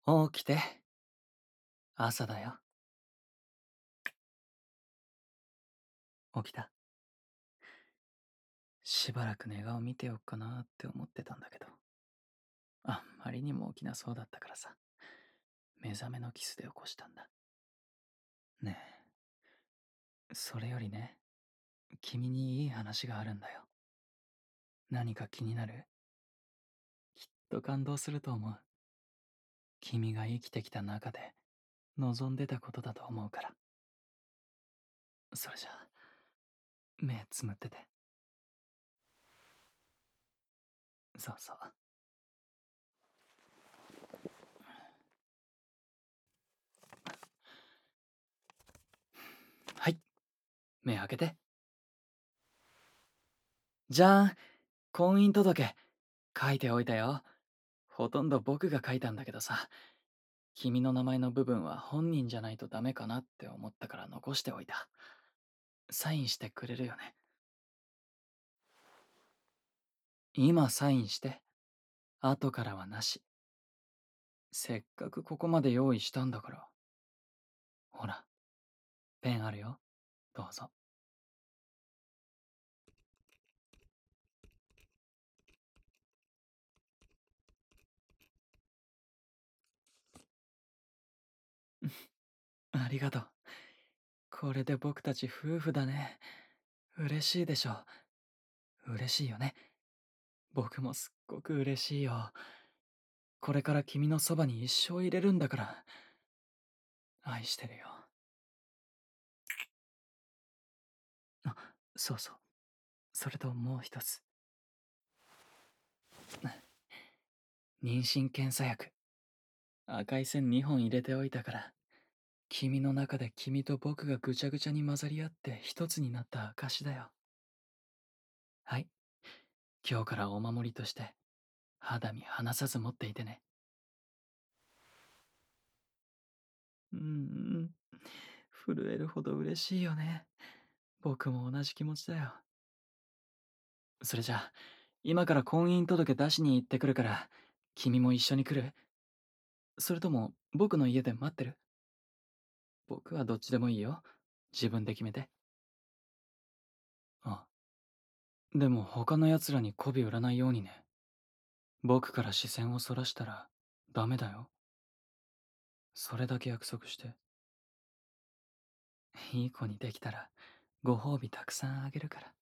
起きて。朝だよ。起きた。しばらく寝顔見てよっかなって思ってたんだけど、あんまりにも起きなそうだったからさ、目覚めのキスで起こしたんだ。ねえ、それよりね、君にいい話があるんだよ。何か気になる？きっと感動すると思う。君が生きてきた中で望んでたことだと思うから。それじゃあ、目つむってて。そうそう。はい、目開けて。じゃーん、婚姻届、書いておいたよ。ほとんど僕が書いたんだけどさ、君の名前の部分は本人じゃないとダメかなって思ったから残しておいた。サインしてくれるよね？今サインして。後からはなし。せっかくここまで用意したんだから。ほら、ペンあるよ。どうぞ。ありがとう。これで僕たち夫婦だね。嬉しいでしょ？嬉しいよね。僕もすっごく嬉しいよ。これから君のそばに一生入れるんだから。愛してるよ。あ、そうそう。それともう一つ。妊娠検査薬。赤い線2本入れておいたから。君の中で君と僕がぐちゃぐちゃに混ざり合って一つになった証だよ。はい。今日からお守りとして肌身離さず持っていてね。うんうん。震えるほど嬉しいよね。僕も同じ気持ちだよ。それじゃあ、今から婚姻届出しに行ってくるから、君も一緒に来る？それとも僕の家で待ってる？僕はどっちでもいいよ。自分で決めて。あ、でも他の奴らに媚び売らないようにね。僕から視線をそらしたらダメだよ。それだけ約束して。いい子にできたらご褒美たくさんあげるから。